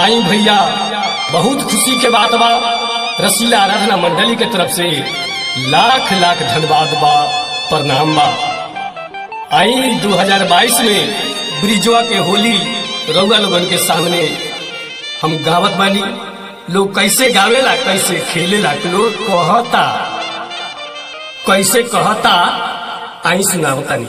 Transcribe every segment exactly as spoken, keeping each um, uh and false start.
आई भैया बहुत खुशी के बात बा। रसीला आराधना मंडली के तरफ से लाख लाख धन्यवाद बा, प्रणाम बा। आई दो हज़ार बाईस में ब्रिजवा के होली रउआ लोगन के सामने हम गावत बानी। लोग कैसे गावेला, कैसे खेलेला, लोग कहता कैसे कहता आई सुनावतानी।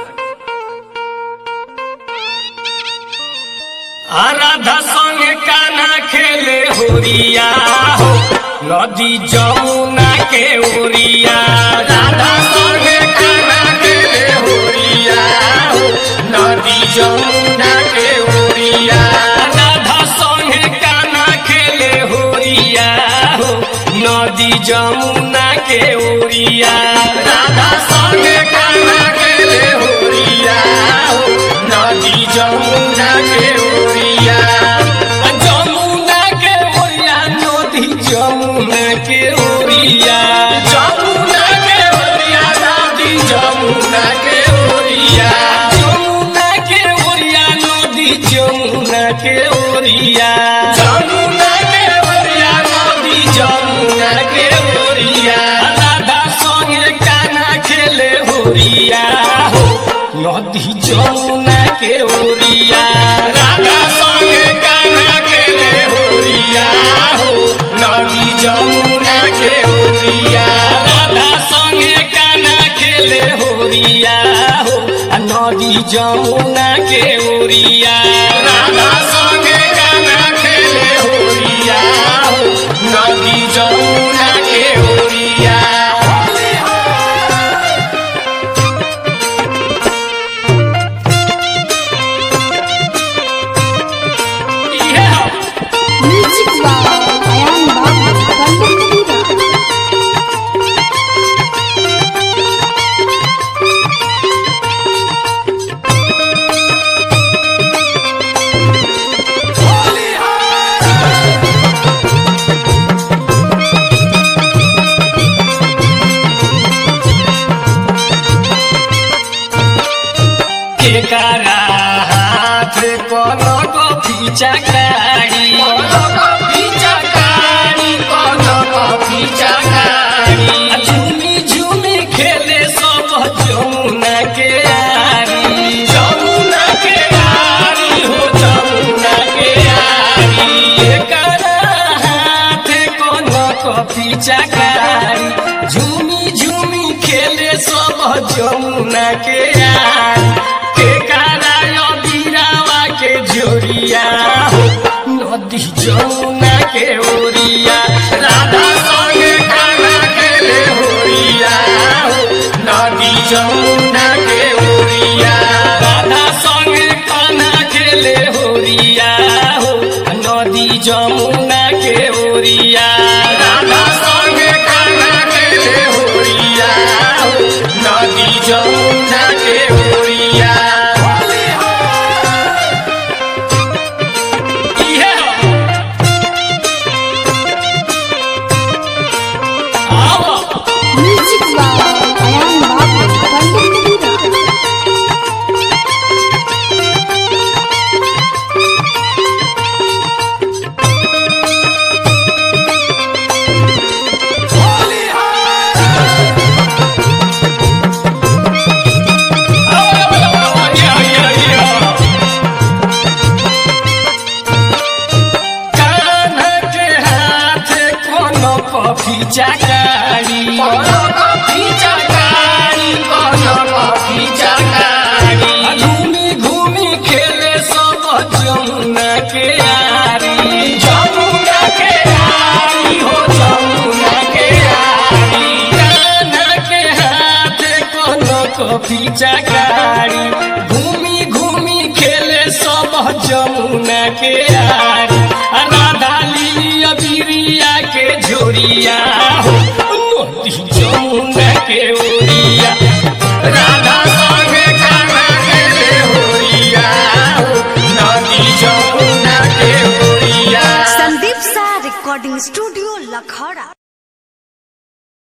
आराधा संगे कान्हा खेले होरिया हो, नदी जमुना के ओरिया। राधा संगे कान्हा खेले होरिया हो, नदी जमुना के ओरिया। राधा संगे कान्हा खेले होरिया हो, नदी जमुना के ओरिया। राधा संगे कान्हा खेले होरिया हो, नदी जमुना के ओरिया। जमुना के ओरिया, नदी जमुना के ओरिया। जमुना के ओरिया, नदी जमुना के ओरिया। जमुना के ओरिया, नदी जमुना के ओरिया। जमुना के ओरिया, नदी जमुना के ओरिया। राधा संगे कान्हा खेले होरिया हो, नदी जमुना के ओरिया। राधा संगे कान्हा खेले होरिया हो, नदी जमुना के ओरिया। राधा संगे कान्हा खेले होरिया हो, नदी जमुना के ओरिया। राधा संगे कान्हा खेले होरिया हो, नदी जमुना के ओरिया। केकरा हाथ कोनो को पिचकारी, कोनो को पिचकारी, कोनो को पिचकारी। झूमी झूमी खेले सब जमुना के आरी। जमुना के आरी हो, जमुना के आरी। केकरा हाथ कोनो को पिचकारी, झूमी झूमी खेले सब जमुना के आरी। जोरिया हो, नदी जमुना के ओरिया। राधा संगे कान्हा खेले होरिया हो, नदी जमुना के ओरिया। राधा संगे कान्हा खेले होरिया हो, नदी जमुना के ओरिया। राधा संगे कान्हा खेले होरिया हो, नदी जमुना के ओरिया। पिचकारी, कोनो को पिचकारी, कोनो को पिचकारी। घूमी घूमी खेले सब जमुना के आरी। जमुना के आरी हो, जमुना के आरी। कान्हा के हाथ कोनो को पिचकारी, घूमी घूमी खेले सब जमुना के आरी। राधा लिया बिरिया के झोरिया हो, नदी जमुना के ओरिया। राधा संगे कान्हा खेले होरिया हो, नदी जमुना के ओरिया। संदीप सा रिकॉर्डिंग स्टूडियो।